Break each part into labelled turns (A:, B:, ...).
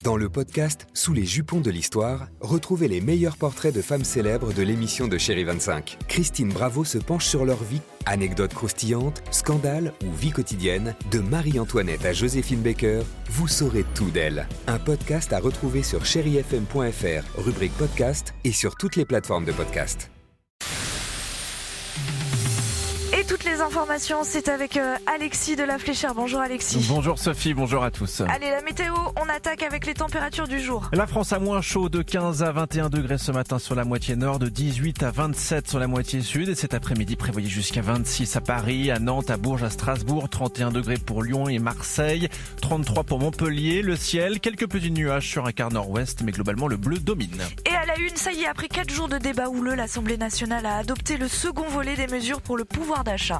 A: Dans le podcast Sous les jupons de l'histoire, retrouvez les meilleurs portraits de femmes célèbres de l'émission de Chérie 25. Christine Bravo se penche sur leur vie. Anecdotes croustillantes, scandales ou vie quotidienne, de Marie-Antoinette à Joséphine Baker, vous saurez tout d'elle. Un podcast à retrouver sur chérifm.fr, rubrique podcast et sur toutes les plateformes de podcast.
B: Et toutes les informations, c'est avec Alexis de La Fléchère. Bonjour Alexis.
C: Bonjour Sophie, bonjour à tous.
B: Allez, la météo, on attaque avec les températures du jour.
C: La France a moins chaud, de 15 à 21 degrés ce matin sur la moitié nord, de 18 à 27 sur la moitié sud. Et cet après-midi, prévoyez jusqu'à 26 à Paris, à Nantes, à Bourges, à Strasbourg, 31 degrés pour Lyon et Marseille, 33 pour Montpellier. Le ciel, quelques petits nuages sur un quart nord-ouest, mais globalement le bleu domine.
B: Et à la une, ça y est, après 4 jours de débat houleux, l'Assemblée nationale a adopté le second volet des mesures pour le pouvoir d'achat.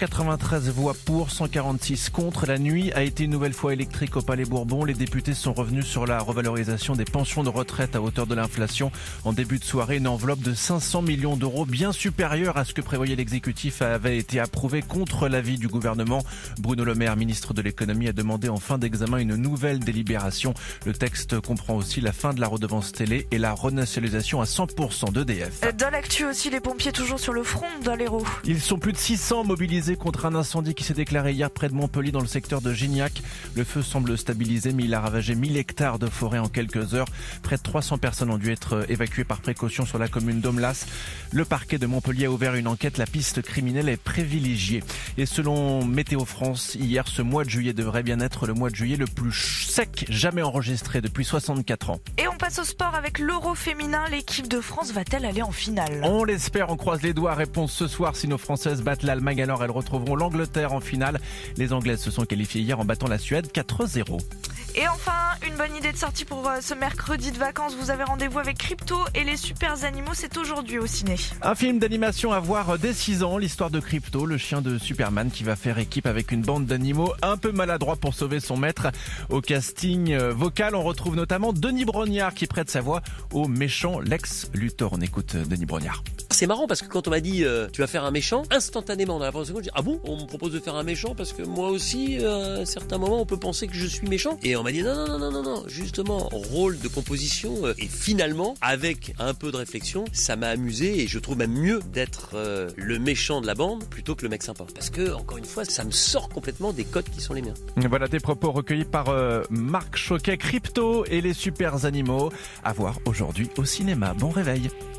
C: 293 voix pour, 146 contre. La nuit a été une nouvelle fois électrique au Palais Bourbon. Les députés sont revenus sur la revalorisation des pensions de retraite à hauteur de l'inflation. En début de soirée, une enveloppe de 500 millions d'euros, bien supérieure à ce que prévoyait l'exécutif, avait été approuvée contre l'avis du gouvernement. Bruno Le Maire, ministre de l'économie, a demandé en fin d'examen une nouvelle délibération. Le texte comprend aussi la fin de la redevance télé et la renationalisation à 100% d'EDF.
B: Dans l'actu aussi, les pompiers toujours sur le front dans l'Hérault.
C: Ils sont plus de 600 mobilisés contre un incendie qui s'est déclaré hier près de Montpellier dans le secteur de Gignac. Le feu semble stabilisé, mais il a ravagé 1000 hectares de forêt en quelques heures. Près de 300 personnes ont dû être évacuées par précaution sur la commune d'Omelas. Le parquet de Montpellier a ouvert une enquête. La piste criminelle est privilégiée. Et selon Météo France, hier, ce mois de juillet devrait bien être le mois de juillet le plus sec jamais enregistré depuis 64 ans.
B: Et on passe au sport avec l'Euro féminin. L'équipe de France va-t-elle aller en finale ?
C: On l'espère, on croise les doigts. Réponse ce soir si nos Françaises battent l'Allemagne. Alors elles retrouveront l'Angleterre en finale. Les Anglaises se sont qualifiées hier en battant la Suède 4-0.
B: Et enfin, une bonne idée de sortie pour ce mercredi de vacances. Vous avez rendez-vous avec Crypto et les super animaux. C'est aujourd'hui au ciné.
C: Un film d'animation à voir dès 6 ans. L'histoire de Crypto, le chien de Superman qui va faire équipe avec une bande d'animaux un peu maladroits pour sauver son maître. Au casting vocal, on retrouve notamment Denis Brognard qui prête sa voix au méchant Lex Luthor. On écoute Denis Brognard.
D: C'est marrant parce que quand on m'a dit tu vas faire un méchant, instantanément dans la première seconde, je dis ah bon, on me propose de faire un méchant parce que moi aussi à un certain moment on peut penser que je suis méchant. Et on m'a dit non, justement rôle de composition et finalement avec un peu de réflexion, ça m'a amusé et je trouve même mieux d'être le méchant de la bande plutôt que le mec sympa. Parce que encore une fois, ça me sort complètement des codes qui sont les miens.
C: Voilà des propos recueillis par Marc Choquet. Crypto et les super animaux à voir aujourd'hui au cinéma. Bon réveil.